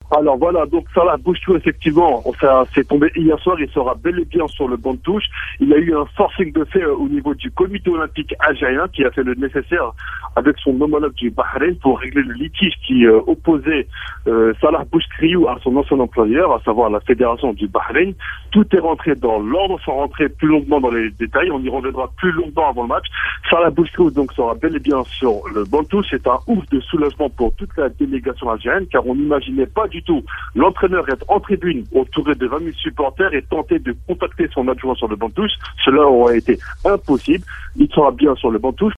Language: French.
Alors voilà, donc Salah Bouchtou, effectivement, c'est tombé hier soir, il sera bel et bien sur le banc de touche. Il y a eu un forcing de fait au niveau du comité olympique algérien qui a fait le nécessaire avec son homologue du Bahreïn pour régler le litige qui opposait Salah Bouchtriou à son ancien employeur, à savoir la fédération du Bahreïn. Tout est rentré dans l'ordre, sans rentrer plus longuement dans les détails. On y reviendra plus longtemps avant le match. Salah Bouchtriou donc sera bel et bien sur le banc de touche. C'est un ouf de soulagement pour toute la délégation algérienne, car on n'imaginait pas du tout l'entraîneur être en tribune entouré de 20 000 supporters et tenter de contacter son adjoint sur le banc de touche. Cela aurait été impossible. Il sera bien sur le banc de touche.